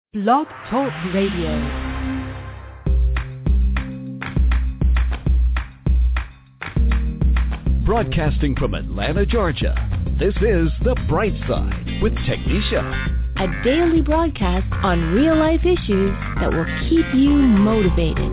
Blog Talk Radio. Broadcasting from Atlanta, Georgia, this is The Bright Side with Technisha. A daily broadcast on real-life issues that will keep you motivated.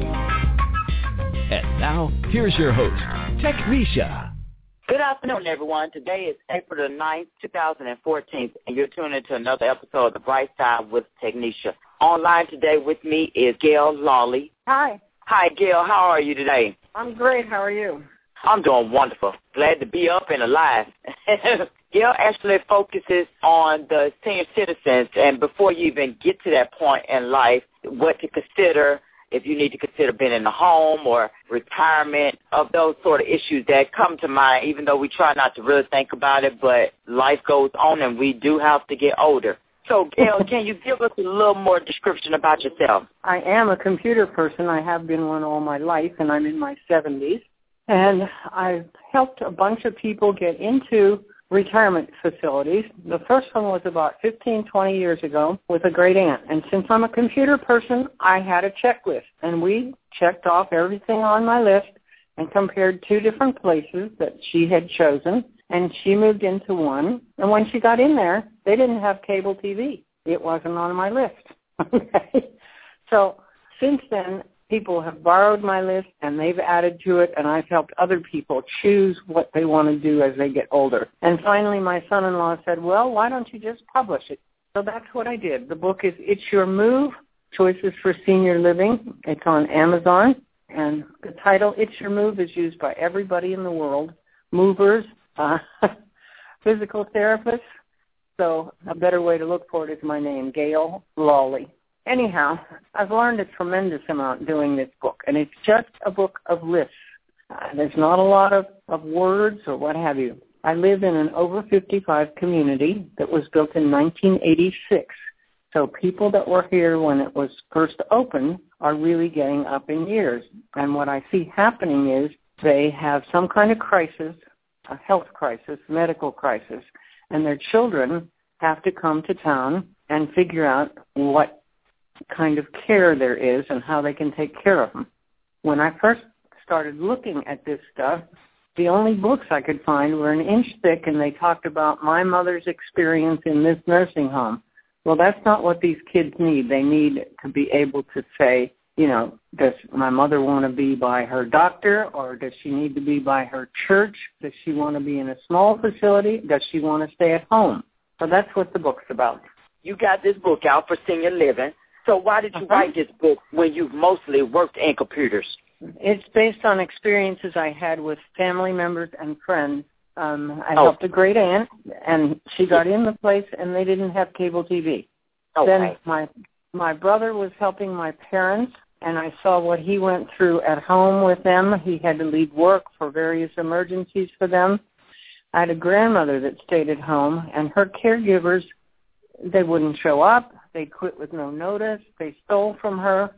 And now, here's your host, Technisha. Good afternoon, everyone. Today is April the 9th, 2014, and you're tuning into another episode of The Bright Side with Technisha. Online today with me is Gail Lawley. Hi. Hi, Gail. How are you today? I'm great. How are you? I'm doing wonderful. Glad to be up and alive. Gail actually focuses on the senior citizens, and before you even get to that point in life, what to consider, if you need to consider being in the home or retirement, of those sort of issues that come to mind, even though we try not to really think about it, but life goes on and we do have to get older. So, Gail, can you give us a little more description about yourself? I am a computer person. I have been one all my life, and I'm in my 70s. And I've helped a bunch of people get into retirement facilities. The first one was about 15, 20 years ago with a great aunt. And since I'm a computer person, I had a checklist. And we checked off everything on my list and compared two different places that she had chosen. And she moved into one. And when she got in there, they didn't have cable TV. It wasn't on my list. Okay. So since then, people have borrowed my list, and they've added to it, and I've helped other people choose what they want to do as they get older. And finally, my son-in-law said, well, why don't you just publish it? So that's what I did. The book is It's Your Move, Choices for Senior Living. It's on Amazon, and the title, It's Your Move, is used by everybody in the world, movers, physical therapists. So a better way to look for it is my name, Gail Lawley. Anyhow, I've learned a tremendous amount doing this book, and it's just a book of lists. There's not a lot of words or what have you. I live in an over 55 community that was built in 1986. So people that were here when it was first opened are really getting up in years. And what I see happening is they have some kind of crisis, a health crisis, medical crisis, and their children have to come to town and figure out what kind of care there is and how they can take care of them. When I first started looking at this stuff, the only books I could find were an inch thick, and they talked about my mother's experience in this nursing home. Well, that's not what these kids need. They need to be able to say, you know, does my mother want to be by her doctor, or does she need to be by her church? Does she want to be in a small facility? Does she want to stay at home? So that's what the book's about. You got this book out for senior living. So why did you write this book when you've mostly worked in computers? It's based on experiences I had with family members and friends. I helped a great aunt, and she got in the place, and they didn't have cable TV. Okay. Then my brother was helping my parents, and I saw what he went through at home with them. He had to leave work for various emergencies for them. I had a grandmother that stayed at home, and her caregivers, they wouldn't show up. They quit with no notice. They stole from her.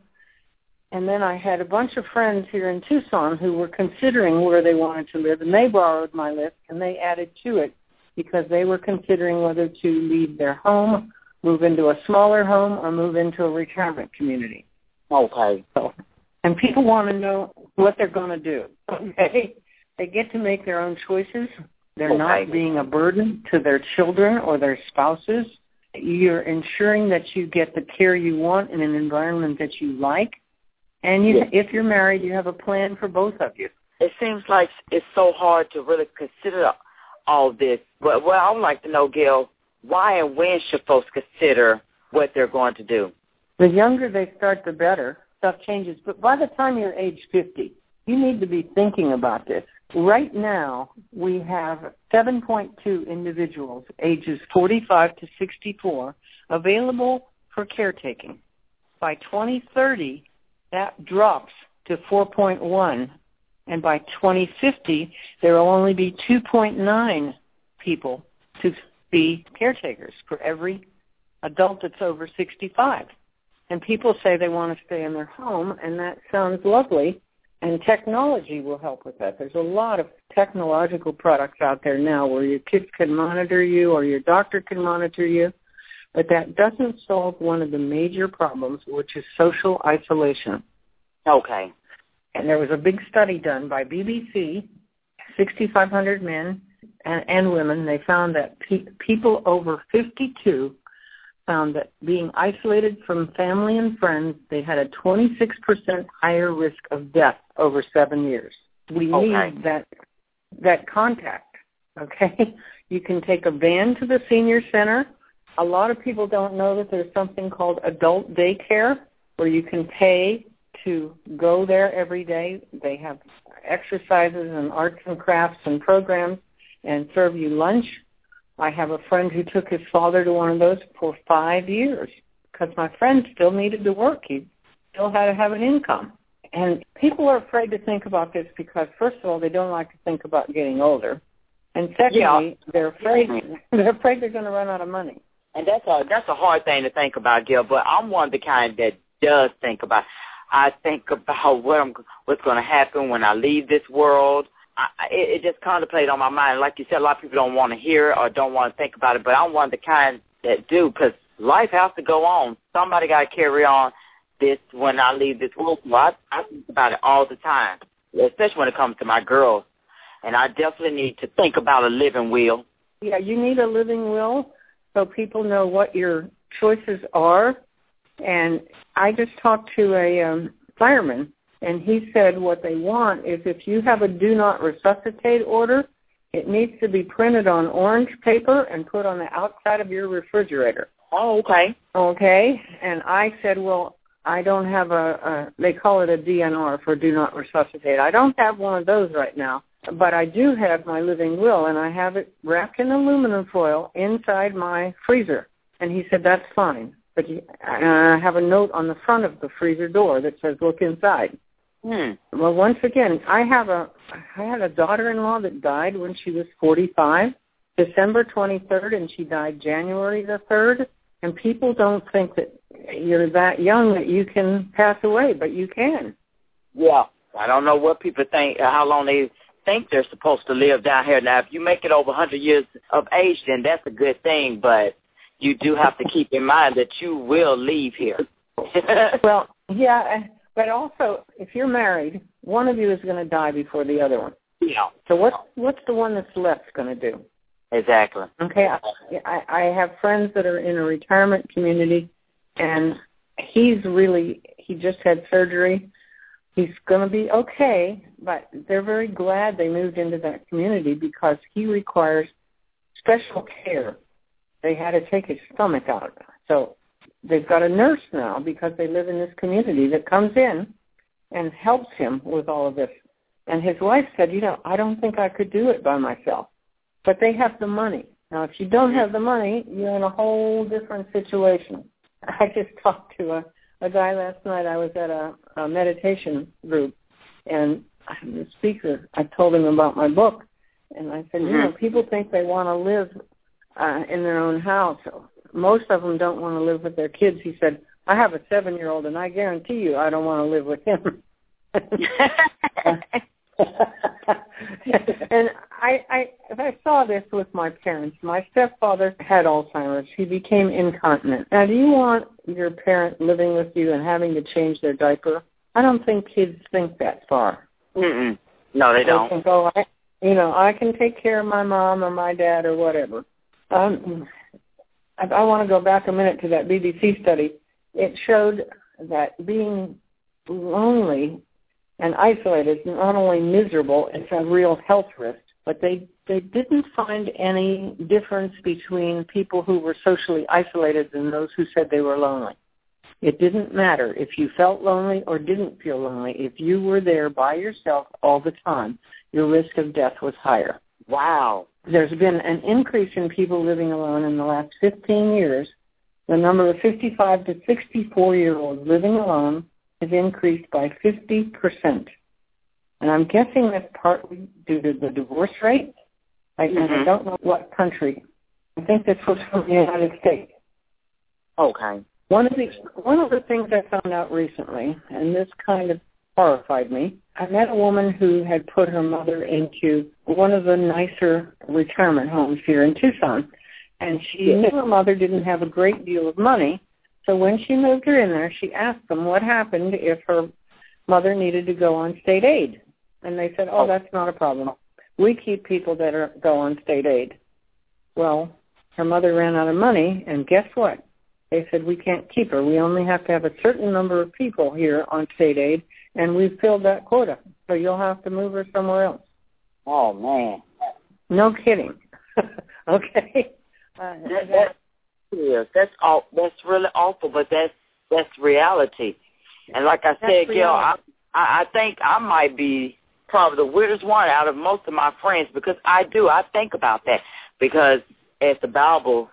And then I had a bunch of friends here in Tucson who were considering where they wanted to live, and they borrowed my list, and they added to it because they were considering whether to leave their home, move into a smaller home, or move into a retirement community. Okay. So, and people want to know what they're going to do. Okay? They get to make their own choices. They're not being a burden to their children or their spouses. You're ensuring that you get the care you want in an environment that you like. And if you're married, you have a plan for both of you. It seems like it's so hard to really consider all this. But well, I would like to know, Gail, why and when should folks consider what they're going to do? The younger they start, the better. Stuff changes. But by the time you're age 50, you need to be thinking about this. Right now, we have 7.2 individuals, ages 45 to 64, available for caretaking. By 2030, that drops to 4.1, and by 2050, there will only be 2.9 people to be caretakers for every adult that's over 65. And people say they want to stay in their home, and that sounds lovely. And technology will help with that. There's a lot of technological products out there now where your kids can monitor you or your doctor can monitor you. But that doesn't solve one of the major problems, which is social isolation. Okay. And there was a big study done by BBC, 6,500 men and women. They found that people over 52 found that being isolated from family and friends, they had a 26% higher risk of death over 7 years. We need that contact, okay? You can take a van to the senior center. A lot of people don't know that there's something called adult daycare where you can pay to go there every day. They have exercises and arts and crafts and programs and serve you lunch. I have a friend who took his father to one of those for 5 years because my friend still needed to work. He still had to have an income. And people are afraid to think about this because, first of all, they don't like to think about getting older. And secondly, they're afraid they're going to run out of money. And that's a hard thing to think about, Gil, but I'm one of the kind that does think about. I think about what's going to happen when I leave this world. It just contemplates on my mind. Like you said, a lot of people don't want to hear or don't want to think about it, but I'm one of the kind that do because life has to go on. Somebody got to carry on this when I leave this world. Well, I think about it all the time, especially when it comes to my girls. And I definitely need to think about a living will. Yeah, you need a living will so people know what your choices are. And I just talked to a fireman, and he said what they want is if you have a do not resuscitate order, it needs to be printed on orange paper and put on the outside of your refrigerator. Oh, okay. Okay. And I said, well, I don't have they call it a DNR for do not resuscitate. I don't have one of those right now, but I do have my living will, and I have it wrapped in aluminum foil inside my freezer. And he said, that's fine. But I have a note on the front of the freezer door that says, look inside. Well, once again, I had a daughter-in-law that died when she was 45, December 23rd, and she died January the 3rd. And people don't think that you're that young that you can pass away, but you can. Yeah. I don't know what people think, how long they think they're supposed to live down here. Now, if you make it over 100 years of age, then that's a good thing, but you do have to keep in mind that you will leave here. Well, yeah, but also, if you're married, one of you is going to die before the other one. Yeah. So what's the one that's left going to do? Exactly. Okay, I have friends that are in a retirement community, and he just had surgery. He's going to be okay, but they're very glad they moved into that community because he requires special care. They had to take his stomach out. So they've got a nurse now because they live in this community that comes in and helps him with all of this. And his wife said, I don't think I could do it by myself. But they have the money. Now, if you don't have the money, you're in a whole different situation. I just talked to a guy last night. I was at a meditation group, and the speaker, I told him about my book, and I said, people think they want to live in their own house. Most of them don't want to live with their kids. He said, I have a 7-year-old, and I guarantee you I don't want to live with him. And I saw this with my parents. My stepfather had Alzheimer's. He became incontinent. Now, do you want your parent living with you and having to change their diaper? I don't think kids think that far. No, they don't. Think, I can take care of my mom or my dad or whatever. I want to go back a minute to that BBC study. It showed that being lonely and isolated is not only miserable, it's a real health risk. But they didn't find any difference between people who were socially isolated and those who said they were lonely. It didn't matter if you felt lonely or didn't feel lonely. If you were there by yourself all the time, your risk of death was higher. Wow. There's been an increase in people living alone in the last 15 years. The number of 55 to 64-year-olds living alone has increased by 50%. And I'm guessing that's partly due to the divorce rate. I don't know what country. I think this was from the United States. Okay. One of the things I found out recently, and this kind of horrified me, I met a woman who had put her mother into one of the nicer retirement homes here in Tucson. And she knew her mother didn't have a great deal of money, so when she moved her in there, she asked them what happened if her mother needed to go on state aid. And they said, oh, that's not a problem. We keep people that go on state aid. Well, her mother ran out of money, and guess what? They said, we can't keep her. We only have to have a certain number of people here on state aid, and we've filled that quota, so you'll have to move her somewhere else. Oh, man. No kidding. Okay. That's really awful, but that's reality. And like I said, Gail, I think I might be probably the weirdest one out of most of my friends, because I think about that, because as the Bible,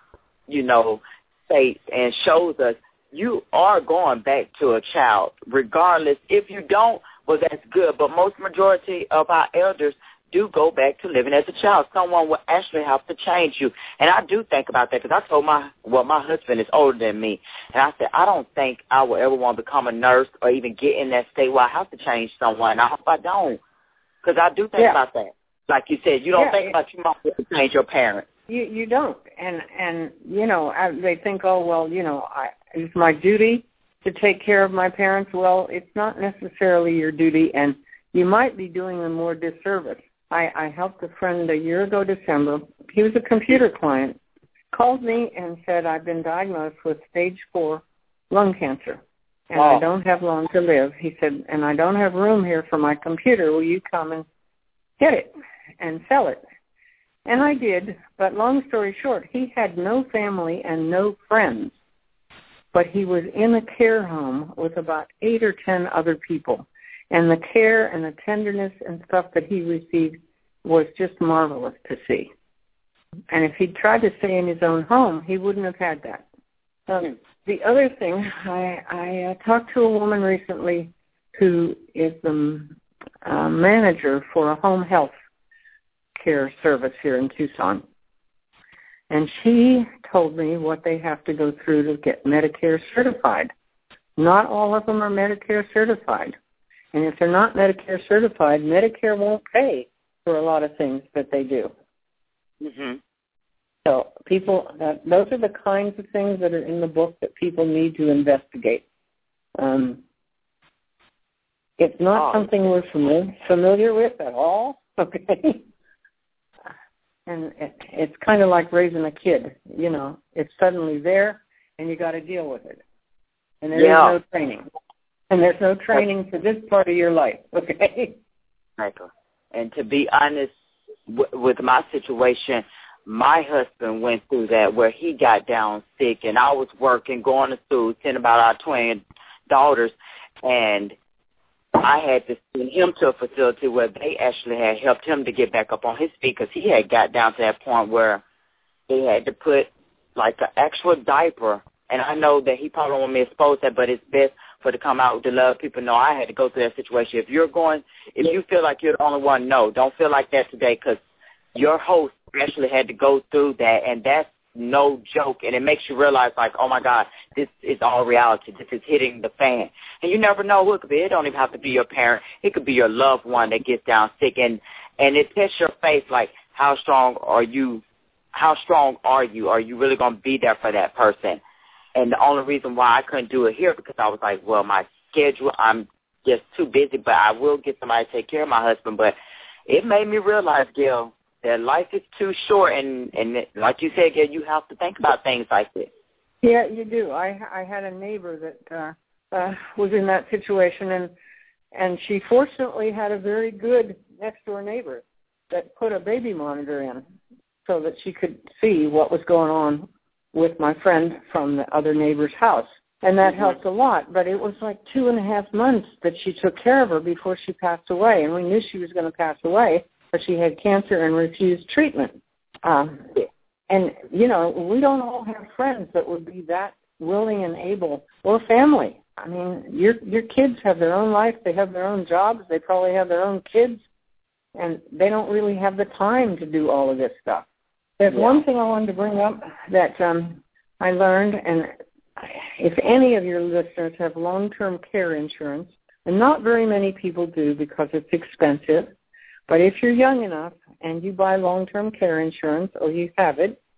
states and shows us, you are going back to a child, regardless. If you don't, well, that's good, but most majority of our elders do go back to living as a child. Someone will actually have to change you. And I do think about that, because I told my husband is older than me, and I said, I don't think I will ever want to become a nurse or even get in that state where I have to change someone. I hope I don't, because I do think about that. Like you said, you don't think about you might have to change your parents. You don't. And they think, oh, well, it's my duty to take care of my parents. Well, it's not necessarily your duty, and you might be doing them more disservice. I helped a friend a year ago December. He was a computer client, called me and said, I've been diagnosed with stage 4 lung cancer, and I don't have long to live. He said, and I don't have room here for my computer. Will you come and get it and sell it? And I did, but long story short, he had no family and no friends, but he was in a care home with about 8 or 10 other people. And the care and the tenderness and stuff that he received was just marvelous to see. And if he'd tried to stay in his own home, he wouldn't have had that. The other thing, I talked to a woman recently who is the manager for a home health care service here in Tucson. And she told me what they have to go through to get Medicare certified. Not all of them are Medicare certified. And if they're not Medicare certified, Medicare won't pay for a lot of things that they do. Mm-hmm. So those are the kinds of things that are in the book that people need to investigate. It's not something we're familiar with at all, okay? And it's kind of like raising a kid. It's suddenly there, and you got to deal with it. And there is no training. And there's no training for this part of your life, okay? Michael. And to be honest with my situation, my husband went through that where he got down sick, and I was working, going to school, sending about our twin daughters, and I had to send him to a facility where they actually had helped him to get back up on his feet, because he had got down to that point where they had to put like an actual diaper. And I know that he probably don't want me to expose that, but it's best for to come out to let people know I had to go through that situation. If you feel like you're the only one, no, don't feel like that today, because your host actually had to go through that, and that's no joke, and it makes you realize, like, oh, my God, this is all reality. This is hitting the fan. And you never know who it could be. It don't even have to be your parent. It could be your loved one that gets down sick, and it tests your faith, like, how strong are you? How strong are you? Are you really going to be there for that person? And the only reason why I couldn't do it here, because I was like, well, my schedule, I'm just too busy, but I will get somebody to take care of my husband. But it made me realize, Gail, that life is too short, and like you said, Gail, you have to think about things like this. Yeah, you do. I had a neighbor that was in that situation, and she fortunately had a very good next-door neighbor that put a baby monitor in so that she could see what was going on with my friend from the other neighbor's house. And that helped a lot, but it was like 2.5 months that she took care of her before she passed away, and we knew she was going to pass away, but she had cancer and refused treatment. And, we don't all have friends that would be that willing and able, or family. I mean, your kids have their own life. They have their own jobs. They probably have their own kids, and they don't really have the time to do all of this stuff. There's one thing I wanted to bring up that I learned, and if any of your listeners have long-term care insurance, and not very many people do because it's expensive, but if you're young enough and you buy long-term care insurance or you have it,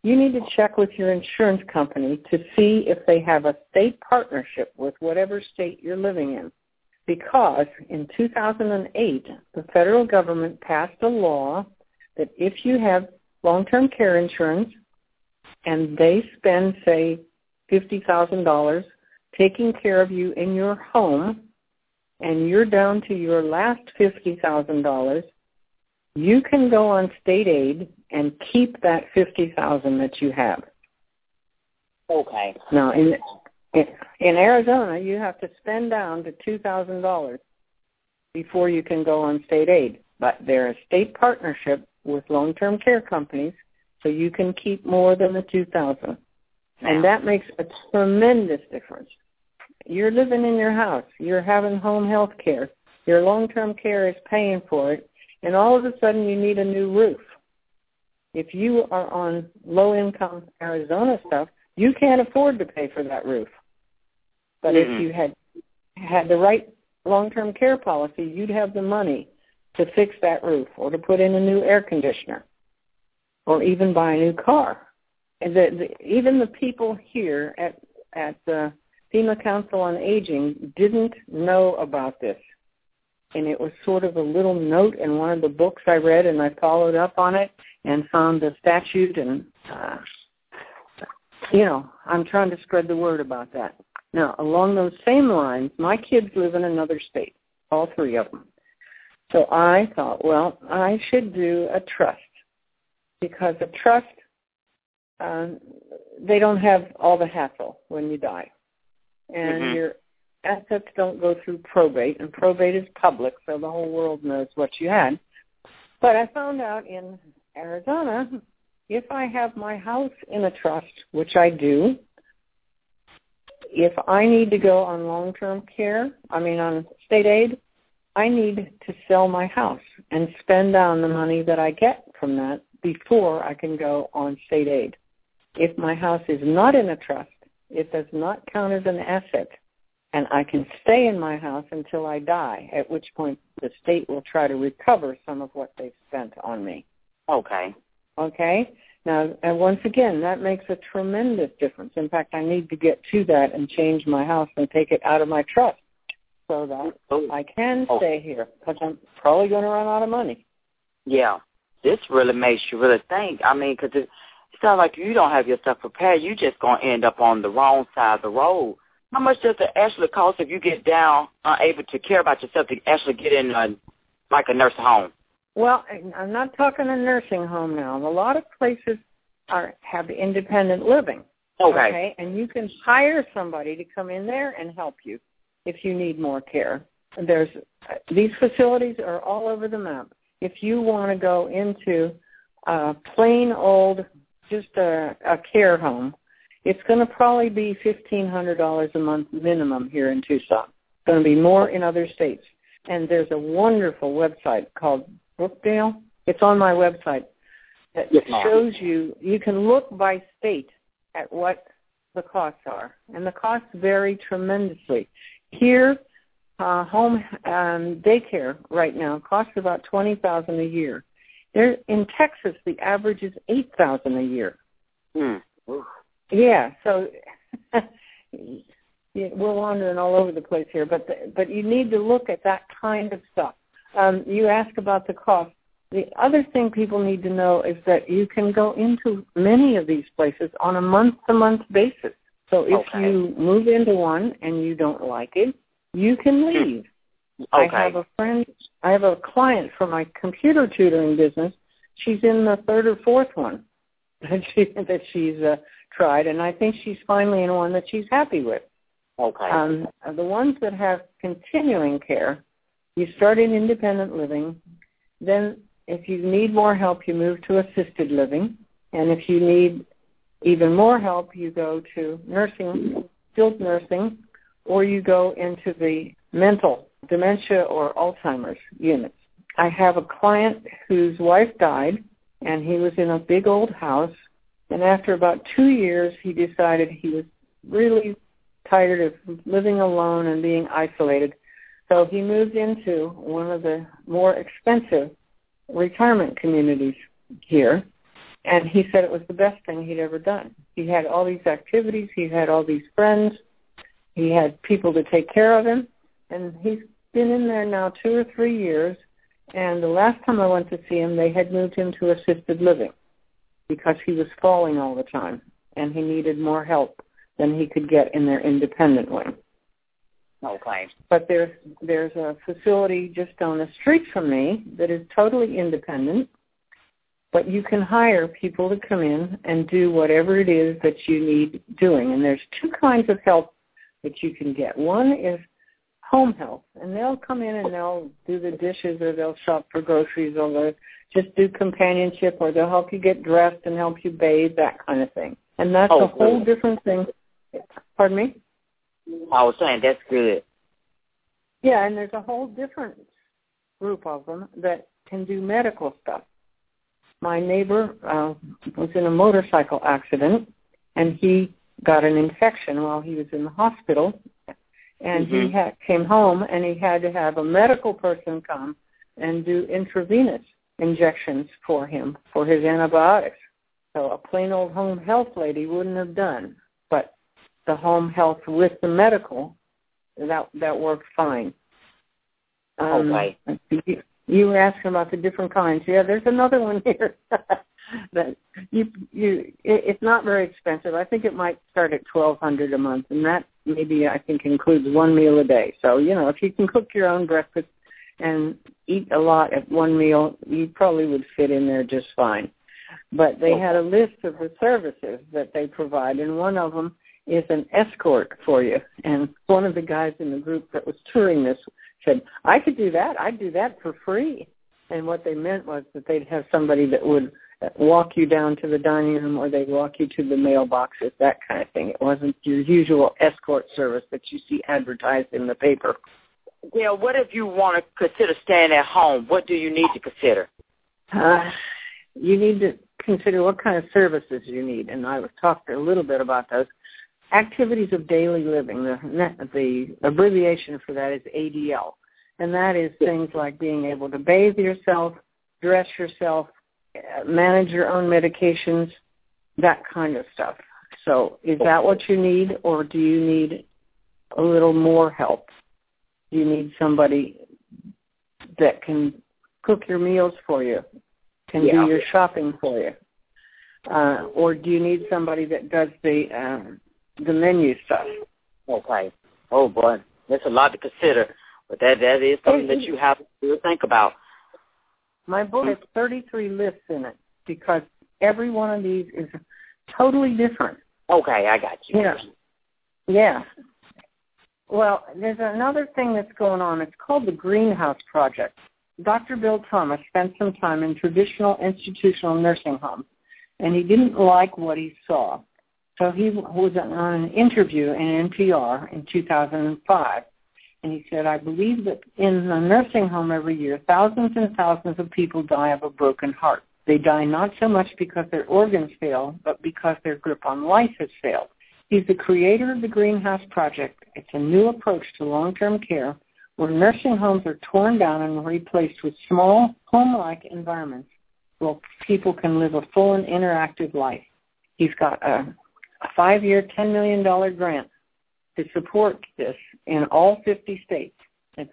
you need to check with your insurance company to see if they have a state partnership with whatever state you're living in. Because in 2008, the federal government passed a law that if you have long-term care insurance and they spend, say, $50,000 taking care of you in your home, and you're down to your last $50,000, you can go on state aid and keep that $50,000 that you have. Okay. Now, in Arizona, you have to spend down to $2,000 before you can go on state aid. But they're a state partnership with long-term care companies, so you can keep more than the $2,000. And that makes a tremendous difference. You're living in your house. You're having home health care. Your long-term care is paying for it. And all of a sudden you need a new roof. If you are on low-income Arizona stuff, you can't afford to pay for that roof. But if you had the right long-term care policy, you'd have the money to fix that roof or to put in a new air conditioner or even buy a new car. And even the people here at the FEMA Council on Aging didn't know about this. And it was sort of a little note in one of the books I read, and I followed up on it and found the statute, and, I'm trying to spread the word about that. Now, along those same lines, my kids live in another state, all three of them. So I thought, well, I should do a trust, because a trust, they don't have all the hassle when you die. And your assets don't go through probate, and probate is public, so the whole world knows what you had. But I found out in Arizona, if I have my house in a trust, which I do, if I need to go on long-term care, on state aid, I need to sell my house and spend down the money that I get from that before I can go on state aid. If my house is not in a trust, it does not count as an asset, and I can stay in my house until I die, at which point the state will try to recover some of what they've spent on me. Okay. Okay? Now, and once again, that makes a tremendous difference. In fact, I need to get to that and change my house and take it out of my trust so that I can stay here, because I'm probably going to run out of money. Yeah. This really makes you really think. Because it sounds like you don't have your stuff prepared. You're just going to end up on the wrong side of the road. How much does it actually cost if you get down, unable to care about yourself, to actually get in like a nursing home? Well, I'm not talking a nursing home now. A lot of places have independent living. Okay. And you can hire somebody to come in there and help you if you need more care. These facilities are all over the map. If you want to go into a plain old, just a care home, it's going to probably be $1,500 a month minimum here in Tucson. It's going to be more in other states. And there's a wonderful website called Brookdale. It's on my website that shows you can look by state at what the costs are. And the costs vary tremendously. Here, home daycare right now costs about $20,000 a year. In Texas, the average is $8,000 a year. Yeah, so we're wandering all over the place here, but you need to look at that kind of stuff. You ask about the cost. The other thing people need to know is that you can go into many of these places on a month-to-month basis. So if you move into one and you don't like it, you can leave. I have a client for my computer tutoring business. She's in the third or fourth one that she's tried, and I think she's finally in one that she's happy with. The ones that have continuing care, you start in independent living. Then if you need more help, you move to assisted living. And if you need even more help, you go to nursing, skilled nursing, or you go into the mental dementia or Alzheimer's units. I have a client whose wife died, and he was in a big old house. And after about 2 years, he decided he was really tired of living alone and being isolated. So he moved into one of the more expensive retirement communities here. And he said it was the best thing he'd ever done. He had all these activities. He had all these friends. He had people to take care of him. And he's been in there now 2 or 3 years. And the last time I went to see him, they had moved him to assisted living because he was falling all the time. And he needed more help than he could get in their independent wing. Okay. But there's a facility just down the street from me that is totally independent. But you can hire people to come in and do whatever it is that you need doing. And there's 2 kinds of help that you can get. One is home health, and they'll come in and they'll do the dishes, or they'll shop for groceries, or they'll just do companionship, or they'll help you get dressed and help you bathe, that kind of thing. And that's a whole different thing. Pardon me? I was saying that's good. Yeah, and there's a whole different group of them that can do medical stuff. My neighbor was in a motorcycle accident, and he got an infection while he was in the hospital, and he came home, and he had to have a medical person come and do intravenous injections for him for his antibiotics. So a plain old home health lady wouldn't have done, but the home health with the medical, that worked fine. Okay. You were asking about the different kinds. Yeah, there's another one here that it's not very expensive. I think it might start at $1,200 a month, and that maybe I think includes 1 meal a day. So, if you can cook your own breakfast and eat a lot at one meal, you probably would fit in there just fine. But they had a list of the services that they provide, and one of them is an escort for you. And one of the guys in the group that was touring this said, I could do that. I'd do that for free. And what they meant was that they'd have somebody that would walk you down to the dining room, or they'd walk you to the mailboxes, that kind of thing. It wasn't your usual escort service that you see advertised in the paper. Yeah, what if you want to consider staying at home? What do you need to consider? You need to consider what kind of services you need, and I talked a little bit about those. Activities of daily living, the abbreviation for that is ADL, and that is things like being able to bathe yourself, dress yourself, manage your own medications, that kind of stuff. So is that what you need, or do you need a little more help? Do you need somebody that can cook your meals for you, can do your shopping for you? Or do you need somebody that does the menu stuff? Okay. Oh, boy. That's a lot to consider, but that is something that you have to think about. My book has 33 lists in it because every one of these is totally different. Okay, I got you. Yeah. Well, there's another thing that's going on. It's called the Greenhouse Project. Dr. Bill Thomas spent some time in traditional institutional nursing homes, and he didn't like what he saw. So he was on an interview in NPR in 2005, and he said, I believe that in a nursing home every year, thousands and thousands of people die of a broken heart. They die not so much because their organs fail, but because their grip on life has failed. He's the creator of the Greenhouse Project. It's a new approach to long-term care where nursing homes are torn down and replaced with small, home-like environments where people can live a full and interactive life. He's got a 5-year, $10 million grant to support this in all 50 states. It's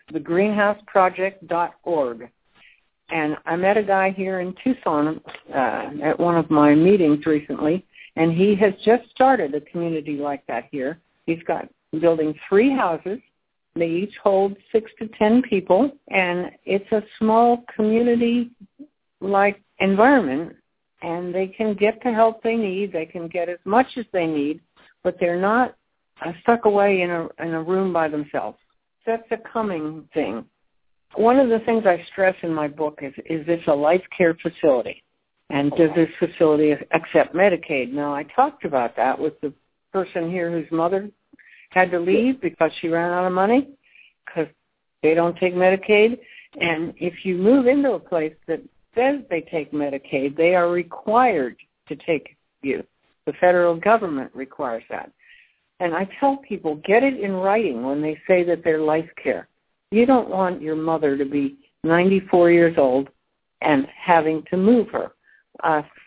thegreenhouseproject.org. And I met a guy here in Tucson at one of my meetings recently, and he has just started a community like that here. He's got building 3 houses. They each hold 6 to 10 people, and it's a small community-like environment, and they can get the help they need. They can get as much as they need, but they're not stuck away in a room by themselves. That's a coming thing. One of the things I stress in my book is this a life care facility? And does this facility accept Medicaid? Now, I talked about that with the person here whose mother had to leave because she ran out of money because they don't take Medicaid. And if you move into a place that says they take Medicaid, they are required to take you. The federal government requires that. And I tell people, get it in writing when they say that they're life care. You don't want your mother to be 94 years old and having to move her.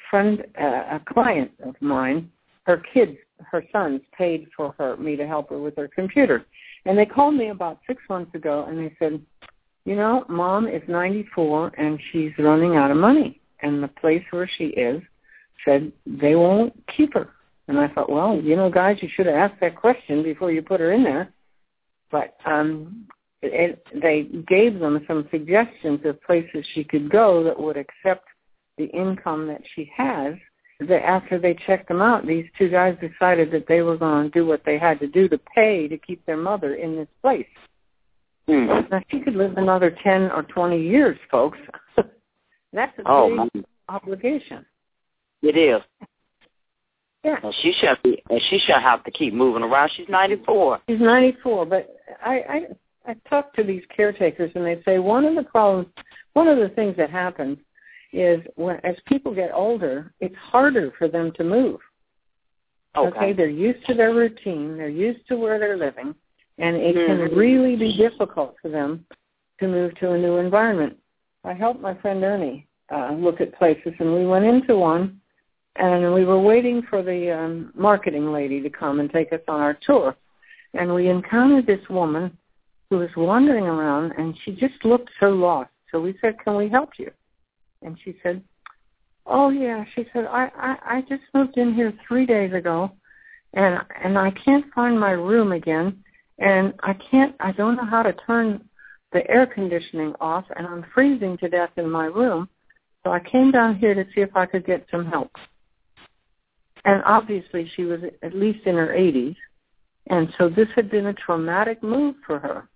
a client of mine, her sons paid for me to help her with her computer. And they called me about 6 months ago, and they said, Mom is 94, and she's running out of money. And the place where she is said they won't keep her. And I thought, well, guys, you should have asked that question before you put her in there. But they gave them some suggestions of places she could go that would accept the income that she has. After they checked them out, these two guys decided that they were going to do what they had to do to pay to keep their mother in this place. Now, she could live another 10 or 20 years, folks. That's a big obligation. It is. Yeah. And she shouldn't have to keep moving around. She's 94. She's 94, but I talk to these caretakers, and they say one of the things that happens is as people get older, it's harder for them to move. Okay, they're used to their routine, they're used to where they're living, and it can really be difficult for them to move to a new environment. I helped my friend Ernie look at places, and we went into one, and we were waiting for the marketing lady to come and take us on our tour. And we encountered this woman who was wandering around, and she just looked so lost. So we said, can we help you? And she said, oh, yeah. She said, I just moved in here 3 days ago, and I can't find my room again, and I don't know how to turn the air conditioning off, and I'm freezing to death in my room. So I came down here to see if I could get some help. And obviously she was at least in her 80s, and so this had been a traumatic move for her.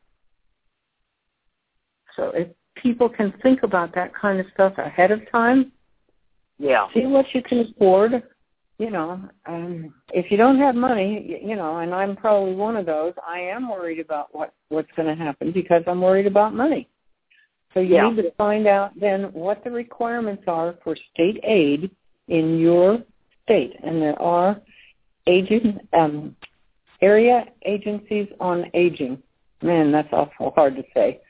So if people can think about that kind of stuff ahead of time, see what you can afford. If you don't have money, and I'm probably one of those, I am worried about what's going to happen because I'm worried about money. So you need to find out then what the requirements are for state aid in your state. And there are area agencies on aging. Man, that's awful hard to say.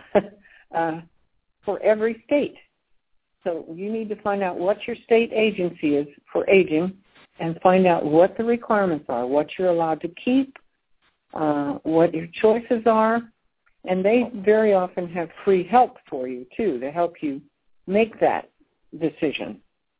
For every state. So you need to find out what your state agency is for aging and find out what the requirements are, what you're allowed to keep, what your choices are. And they very often have free help for you, too, to help you make that decision.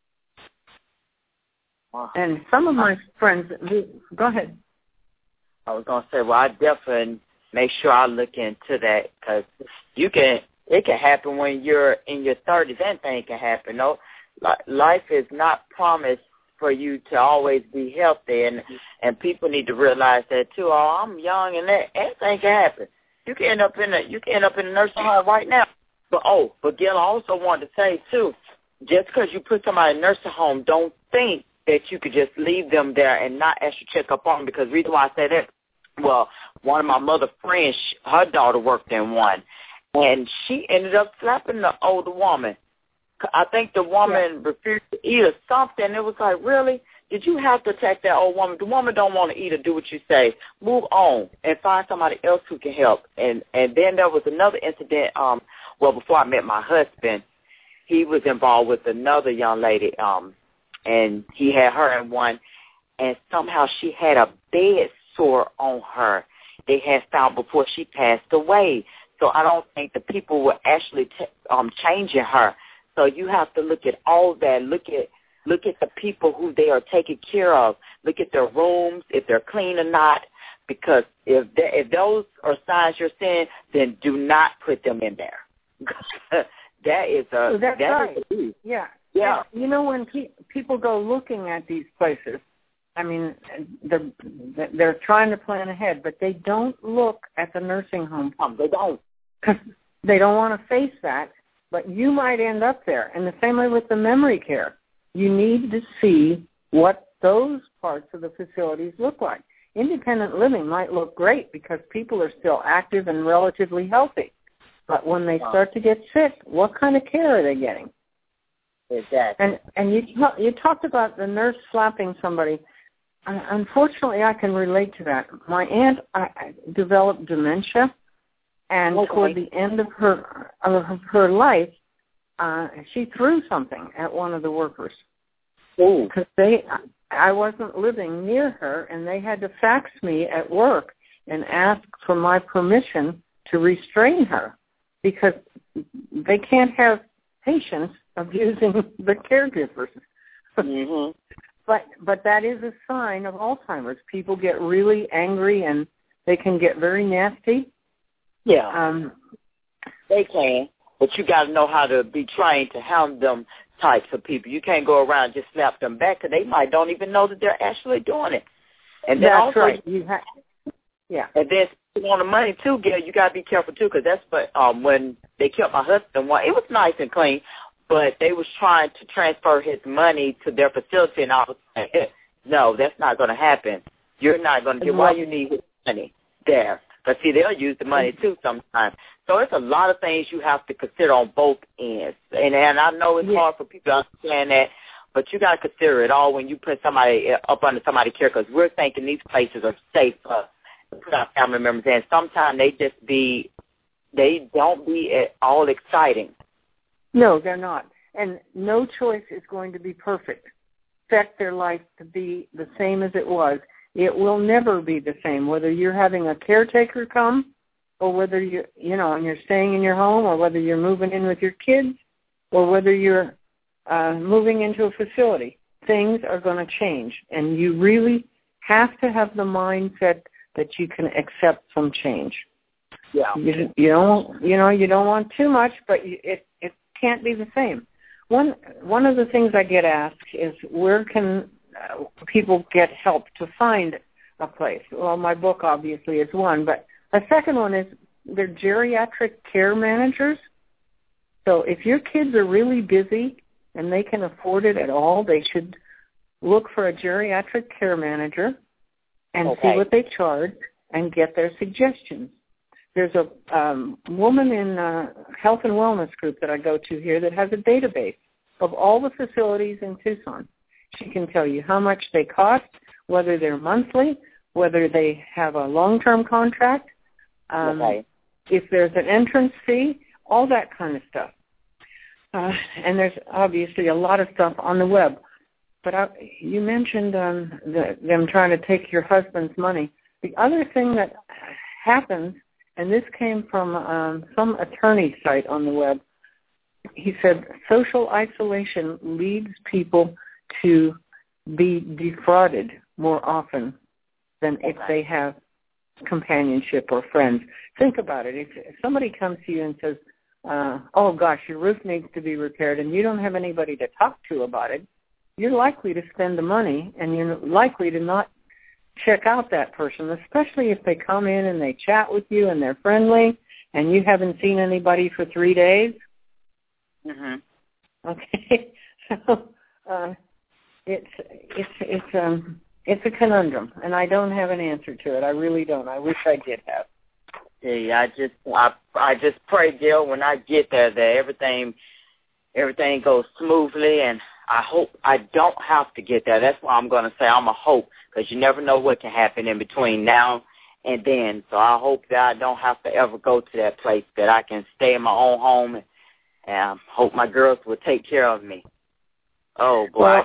Wow. And some of my friends, go ahead. I was going to say, well, I definitely make sure I look into that because it can happen when you're in your 30s. Anything can happen. No, life is not promised for you to always be healthy, and people need to realize that too. Oh, I'm young, and anything can happen. You can end up in a nursing home right now. But Gil, I also wanted to say too, just because you put somebody in a nursing home, don't think that you could just leave them there and not actually check up on them. Because the reason why I say that, well, one of my mother friends, her daughter worked in one, and she ended up slapping the older woman. I think the woman refused to eat or something. It was like, really? Did you have to attack that old woman? The woman don't want to eat or do what you say. Move on and find somebody else who can help. And then there was another incident, before I met my husband, he was involved with another young lady, and he had her in one, and somehow she had a bed sore on her. They had found before she passed away. So I don't think the people were actually changing her. So you have to look at all that. Look at the people who they are taking care of. Look at their rooms, if they're clean or not. Because if those are signs you're seeing, then do not put them in there. That's right. Yeah. When people go looking at these places, I mean, they're trying to plan ahead, but they don't look at the nursing home. They don't. They don't want to face that, but you might end up there. And the same way with the memory care. You need to see what those parts of the facilities look like. Independent living might look great because people are still active and relatively healthy. But when they start to get sick, what kind of care are they getting? Exactly. And you talked about the nurse slapping somebody. Unfortunately, I can relate to that. My aunt developed dementia, and toward the end of her life, she threw something at one of the workers. because I wasn't living near her, and they had to fax me at work and ask for my permission to restrain her because they can't have patients abusing the caregivers. Mm-hmm. But that is a sign of Alzheimer's. People get really angry and they can get very nasty. Yeah, they can. But you got to know how to be trained to handle them types of people. You can't go around and just slap them back because they might don't even know that they're actually doing it. And then that's also, right. Yeah. And then on the money too, Gail, you got to be careful too because that's what when they killed my husband. It was nice and clean. But they was trying to transfer his money to their facility, and I was like, no, that's not going to happen. You're not going to get why you need his money there. Because, see, they'll use the money, too, sometimes. So it's a lot of things you have to consider on both ends. And I know it's hard for people to understand that, but you got to consider it all when you put somebody up under somebody's care because we're thinking these places are safe for put our family members in. Sometimes they don't be at all exciting. No, they're not. And no choice is going to be perfect. Expect their life to be the same as it was. It will never be the same, whether you're having a caretaker come or whether and you're staying in your home or whether you're moving in with your kids or whether you're moving into a facility. Things are going to change, and you really have to have the mindset that you can accept some change. Yeah. You don't want too much, but it can't be the same. One of the things I get asked is where can people get help to find a place? Well, my book obviously is one, but a second one is they're geriatric care managers. So if your kids are really busy and they can afford it at all, they should look for a geriatric care manager and see what they charge and get their suggestions. There's a woman in a health and wellness group that I go to here that has a database of all the facilities in Tucson. She can tell you how much they cost, whether they're monthly, whether they have a long-term contract, if there's an entrance fee, all that kind of stuff. And there's obviously a lot of stuff on the web. But you mentioned them trying to take your husband's money. The other thing that happens, and this came from some attorney site on the web, he said social isolation leads people to be defrauded more often than if they have companionship or friends. Think about it. If somebody comes to you and says, oh, gosh, your roof needs to be repaired, and you don't have anybody to talk to about it, you're likely to spend the money, and you're likely to not check out that person, especially if they come in and they chat with you and they're friendly and you haven't seen anybody for 3 days. Mm-hmm. Okay, so it's a conundrum, and I don't have an answer to it. I really don't. I wish I did have. Yeah, I just pray, Jill, when I get there that everything goes smoothly, and I hope I don't have to get there. That's why I'm going to say I'm a hope, because you never know what can happen in between now and then. So I hope that I don't have to ever go to that place, that I can stay in my own home, and I hope my girls will take care of me. Oh, boy.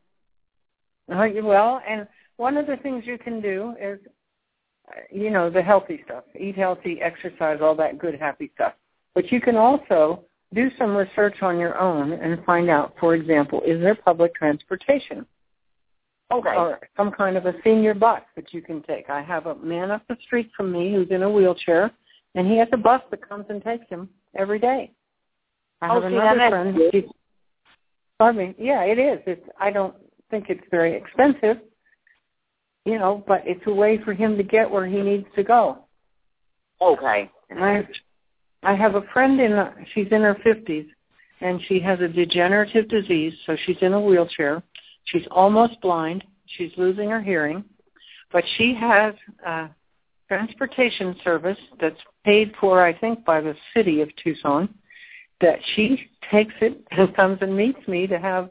And one of the things you can do is, the healthy stuff, eat healthy, exercise, all that good, happy stuff. But you can also do some research on your own and find out, for example, is there public transportation? Or some kind of a senior bus that you can take. I have a man up the street from me who's in a wheelchair, and he has a bus that comes and takes him every day. I have another friend. Pardon me. Yeah, it is. I don't think it's very expensive, but it's a way for him to get where he needs to go. Okay. And I have a friend she's in her 50s, and she has a degenerative disease, so she's in a wheelchair. She's almost blind. She's losing her hearing. But she has a transportation service that's paid for, I think, by the city of Tucson, that she takes it and comes and meets me to have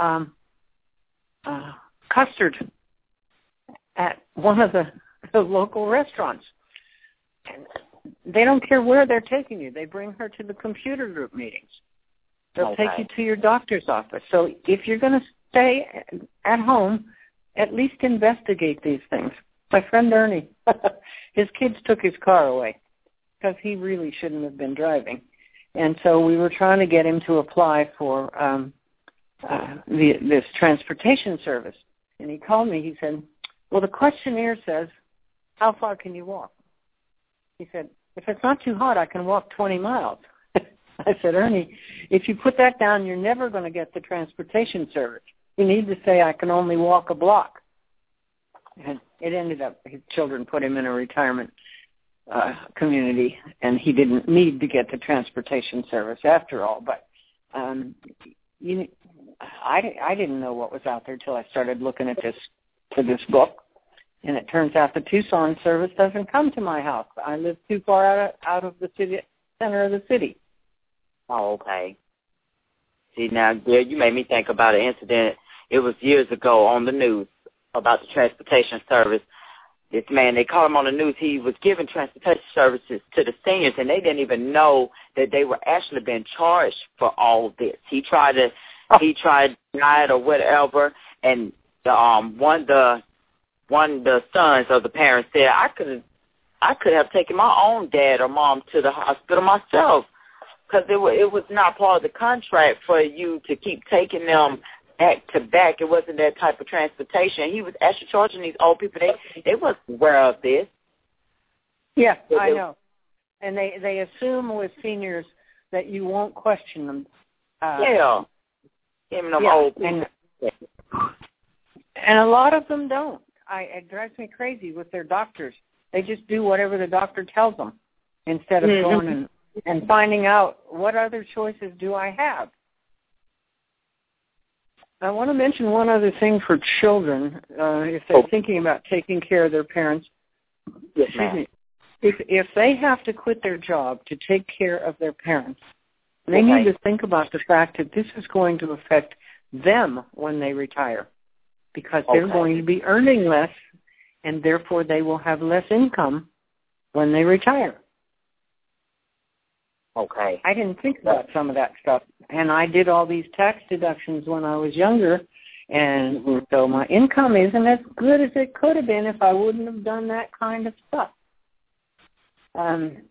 custard at one of the local restaurants. And they don't care where they're taking you. They bring her to the computer group meetings. They'll take you to your doctor's office. So if you're going to stay at home, at least investigate these things. My friend Ernie, his kids took his car away because he really shouldn't have been driving. And so we were trying to get him to apply for this transportation service. And he called me. He said, well, the questionnaire says, how far can you walk? He said, if it's not too hot, I can walk 20 miles. I said, Ernie, if you put that down, you're never going to get the transportation service. You need to say I can only walk a block. And it ended up his children put him in a retirement community, and he didn't need to get the transportation service after all. But I didn't know what was out there till I started looking at this book, and it turns out the Tucson service doesn't come to my house. I live too far out of the center of the city. Oh, okay. See, now, Gail, you made me think about an incident. It was years ago on the news about the transportation service. This man, they called him on the news. He was giving transportation services to the seniors, and they didn't even know that they were actually being charged for all of this. He tried to deny it or whatever, and one of the sons of the parents said, I could have taken my own dad or mom to the hospital myself, because it was not part of the contract for you to keep taking them back to back. It wasn't that type of transportation. He was actually charging these old people. They wasn't aware of this. Yeah, I know. And they assume with seniors that you won't question them. Yeah. Even them old people. And a lot of them don't. It drives me crazy with their doctors. They just do whatever the doctor tells them instead of going and finding out what other choices do I have. I want to mention one other thing for children, if they're thinking about taking care of their parents. Yes, ma'am. If they have to quit their job to take care of their parents, they need to think about the fact that this is going to affect them when they retire, because they're going to be earning less, and therefore they will have less income when they retire. Okay. I didn't think about some of that stuff, and I did all these tax deductions when I was younger, and so my income isn't as good as it could have been if I wouldn't have done that kind of stuff. And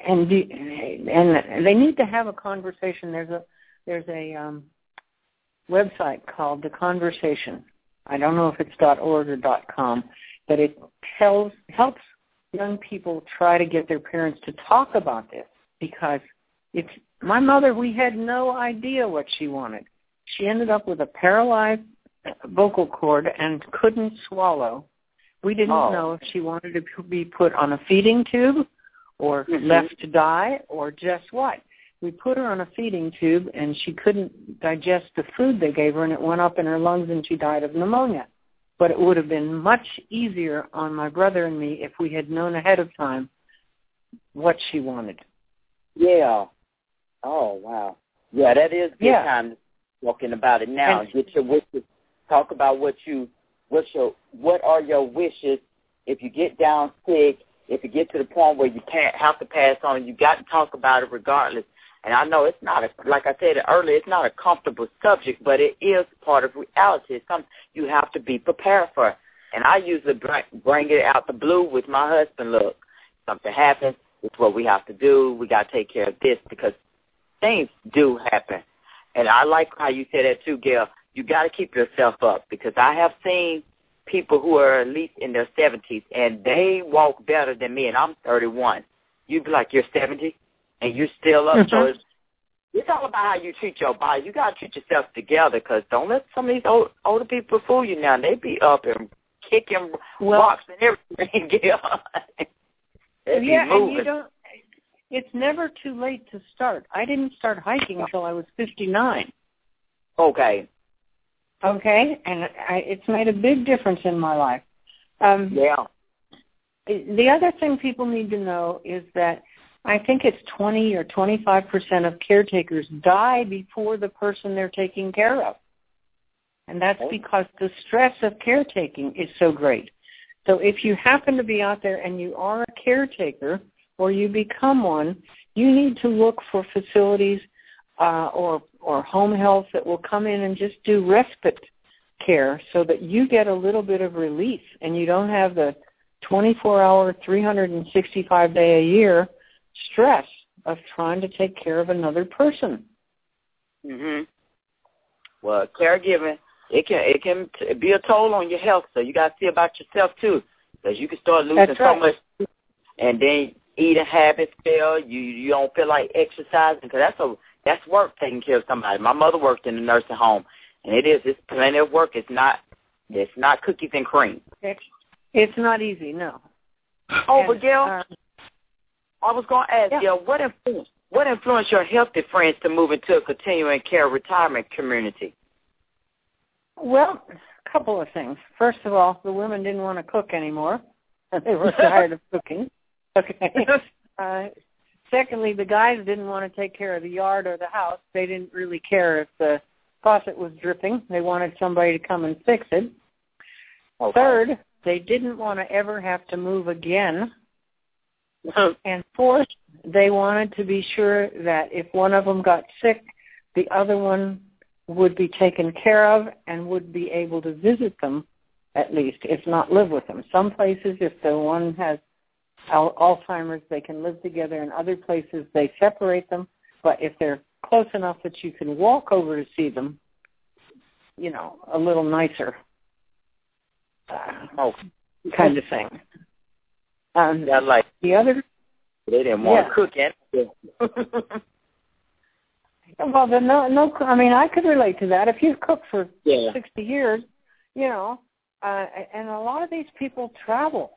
they need to have a conversation. There's a website called The Conversation. I don't know if it's .org or .com, but it helps young people try to get their parents to talk about this, because my mother, we had no idea what she wanted. She ended up with a paralyzed vocal cord and couldn't swallow. We didn't know if she wanted to be put on a feeding tube or left to die or just what. We put her on a feeding tube, and she couldn't digest the food they gave her, and it went up in her lungs, and she died of pneumonia. But it would have been much easier on my brother and me if we had known ahead of time what she wanted. Yeah. Oh, wow. Yeah, that is good time talking about it now. And get your wishes. Talk about what are your wishes if you get down sick, if you get to the point where you can't have to pass on, you got to talk about it regardless. And I know it's not, like I said earlier, it's not a comfortable subject, but it is part of reality. It's something you have to be prepared for. And I usually bring it out the blue with my husband. Look, something happens, it's what we have to do. We got to take care of this, because things do happen. And I like how you said that too, Gail. You got to keep yourself up, because I have seen people who are at least in their 70s, and they walk better than me, and I'm 31. You'd be like, you're 70, and you're still up. So it's all about how you treat your body. You got to treat yourself together, because don't let some of these older people fool you now. They be up and kicking rocks and everything, Gail. And you don't. It's never too late to start. I didn't start hiking until I was 59. Okay. Okay, and it's made a big difference in my life. The other thing people need to know is that I think it's 20 or 25% of caretakers die before the person they're taking care of. And that's because the stress of caretaking is so great. So if you happen to be out there and you are a caretaker or you become one, you need to look for facilities or home health that will come in and just do respite care so that you get a little bit of relief and you don't have the 24-hour, 365-day-a-year stress of trying to take care of another person. Mhm. Well, caregiving, it can be a toll on your health, so you got to see about yourself too, because you can start losing so much, and then eating habits fail. You don't feel like exercising, because that's work taking care of somebody. My mother worked in a nursing home, and it's plenty of work. It's not cookies and cream. It's not easy, no. Oh, but Gail, I was going to ask, Gail, what influenced your healthy friends to move into a continuing care retirement community? Well, a couple of things. First of all, the women didn't want to cook anymore. They were tired of cooking. Okay. Secondly, the guys didn't want to take care of the yard or the house. They didn't really care if the faucet was dripping. They wanted somebody to come and fix it. Okay. Third, they didn't want to ever have to move again. And fourth, they wanted to be sure that if one of them got sick, the other one would be taken care of and would be able to visit them, at least, if not live with them. Some places, if the one has Alzheimer's, they can live together. In other places, they separate them. But if they're close enough that you can walk over to see them, you know, a little nicer kind of thing. Like the other, they didn't want to cook it. Well, then no. I mean, I could relate to that. If you've cooked for 60 years, you know, and a lot of these people travel.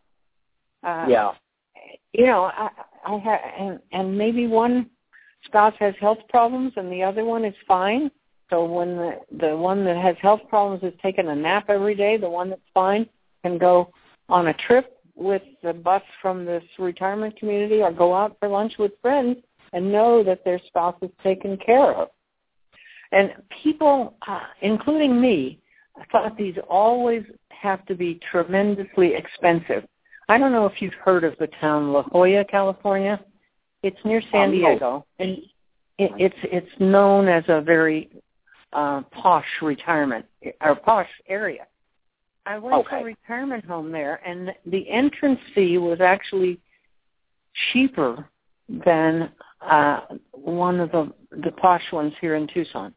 You know, I have, and maybe one spouse has health problems and the other one is fine. So when the one that has health problems is taking a nap every day, the one that's fine can go on a trip with the bus from this retirement community or go out for lunch with friends and know that their spouse is taken care of. And people, including me, thought these always have to be tremendously expensive. I don't know if you've heard of the town La Jolla, California. It's near San Diego, and it's known as a very posh retirement or posh area. I went to a retirement home there, and the entrance fee was actually cheaper than one of the posh ones here in Tucson.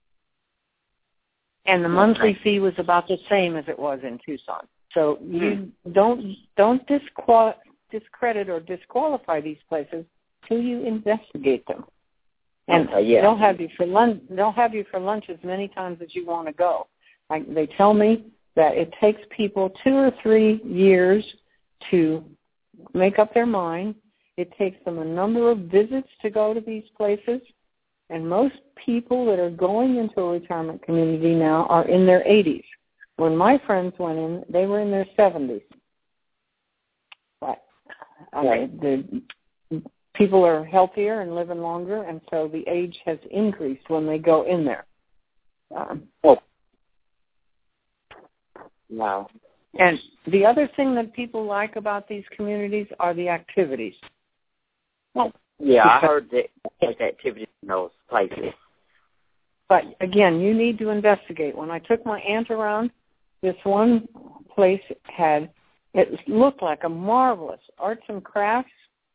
And the monthly fee was about the same as it was in Tucson. So you don't discredit or disqualify these places till you investigate them. And they'll have you for lunch. They'll have you for lunch as many times as you want to go. They tell me that it takes people 2 or 3 years to make up their mind. It takes them a number of visits to go to these places. And most people that are going into a retirement community now are in their 80s. When my friends went in, they were in their 70s. But the people are healthier and living longer, and so the age has increased when they go in there. Wow. And the other thing that people like about these communities are the activities. Yeah, I heard that there's activities in those places. But, again, you need to investigate. When I took my aunt around, this one place it looked like a marvelous arts and crafts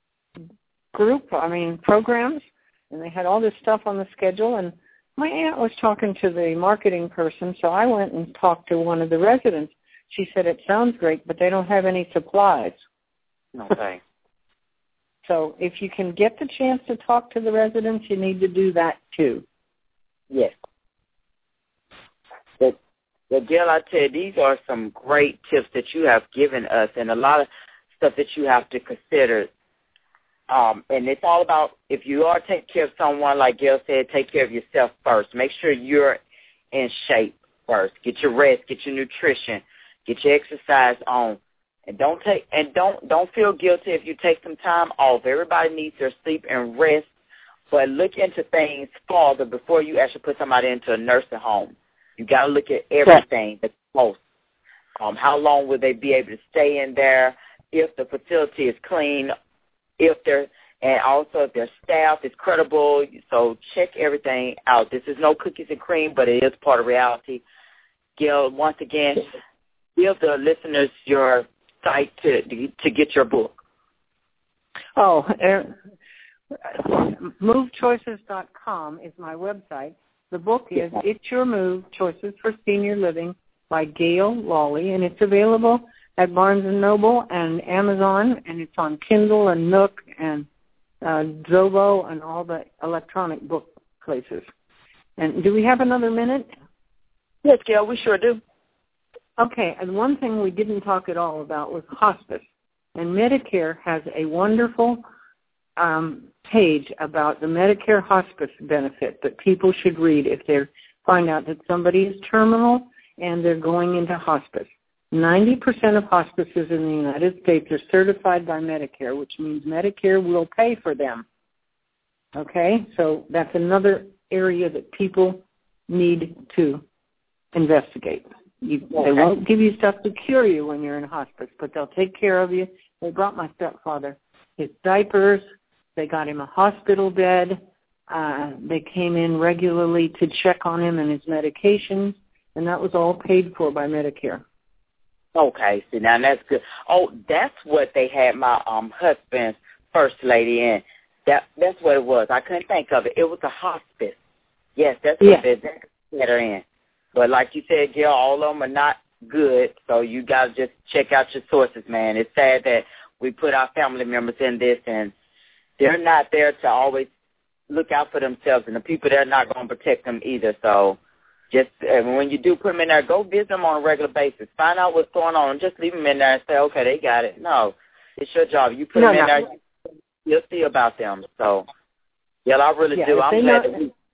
programs, and they had all this stuff on the schedule, and my aunt was talking to the marketing person, so I went and talked to one of the residents. She said, it sounds great, but they don't have any supplies. Okay. So if you can get the chance to talk to the residents, you need to do that too. Yes. But Gail, I tell you, these are some great tips that you have given us, and a lot of stuff that you have to consider. And it's all about, if you are taking care of someone, like Gail said, take care of yourself first. Make sure you're in shape first. Get your rest, get your nutrition, get your exercise on. And don't feel guilty if you take some time off. Everybody needs their sleep and rest, but look into things farther before you actually put somebody into a nursing home. You got to look at everything that's close. How long will they be able to stay in there? If the facility is clean, and also if their staff is credible. So check everything out. This is no cookies and cream, but it is part of reality. Gil, once again, give the listeners your site to get your book. Oh, movechoices.com is my website. The book is It's Your Move, Choices for Senior Living by Gail Lawley, and it's available at Barnes & Noble and Amazon, and it's on Kindle and Nook and Zobo and all the electronic book places. And do we have another minute? Yes, Gail, we sure do. Okay, and one thing we didn't talk at all about was hospice. And Medicare has a wonderful page about the Medicare hospice benefit that people should read if they find out that somebody is terminal and they're going into hospice. 90% of hospices in the United States are certified by Medicare, which means Medicare will pay for them. Okay? So that's another area that people need to investigate. They won't give you stuff to cure you when you're in hospice, but they'll take care of you. They brought my stepfather his diapers. They got him a hospital bed. They came in regularly to check on him and his medications, and that was all paid for by Medicare. Okay, see, now that's good. Oh, that's what they had my husband's first lady in. That's what it was. I couldn't think of it. It was a hospice. Yes, that's what they had her in. But like you said, Gail, all of them are not good, so you got to just check out your sources, man. It's sad that we put our family members in this, and they're not there to always look out for themselves, and the people there are not going to protect them either. So just when you do put them in there, go visit them on a regular basis. Find out what's going on. Just leave them in there and say, okay, they got it. No, it's your job. You put them in there, you'll see about them. So, yeah, I really do. I'm glad that we...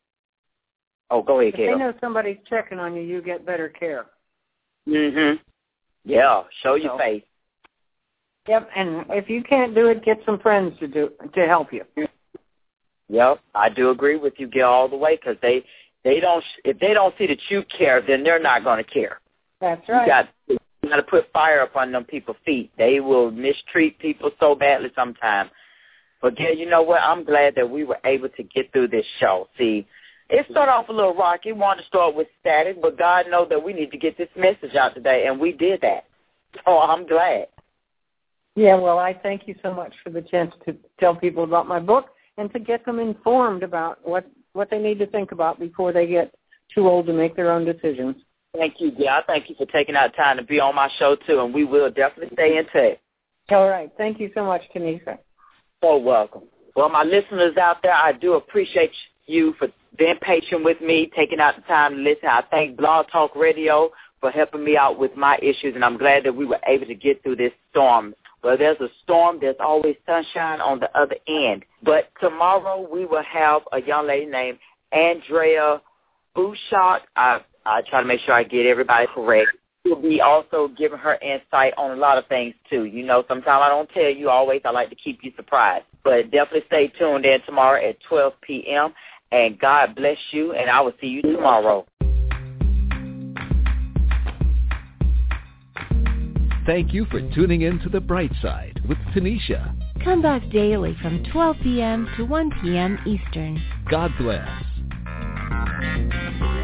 Oh, go ahead, Gail. If they know somebody's checking on you, you get better care. Mm-hmm. Yeah, show your face. Yep, and if you can't do it, get some friends to help you. Yep, I do agree with you, Gail, all the way, because they don't. If they don't see that you care, then they're not going to care. That's right. You got to put fire up on them people's feet. They will mistreat people so badly sometimes. But Gail, you know what? I'm glad that we were able to get through this show. See, it started off a little rocky. We wanted to start with static, but God knows that we need to get this message out today, and we did that. So I'm glad. Yeah, well, I thank you so much for the chance to tell people about my book and to get them informed about what they need to think about before they get too old to make their own decisions. Thank you, Gail. Thank you for taking out time to be on my show, too, and we will definitely stay in touch. All right. Thank you so much, Tanisha. So welcome. Well, my listeners out there, I do appreciate you for being patient with me, taking out the time to listen. I thank Blog Talk Radio for helping me out with my issues, and I'm glad that we were able to get through this storm. Well, there's a storm. There's always sunshine on the other end. But tomorrow we will have a young lady named Andrea Bouchard. I try to make sure I get everybody correct. She'll be also giving her insight on a lot of things, too. You know, sometimes I don't tell you always. I like to keep you surprised. But definitely stay tuned in tomorrow at 12 p.m., and God bless you, and I will see you tomorrow. Thank you for tuning in to The Bright Side with Tanisha. Come back daily from 12 p.m. to 1 p.m. Eastern. God bless.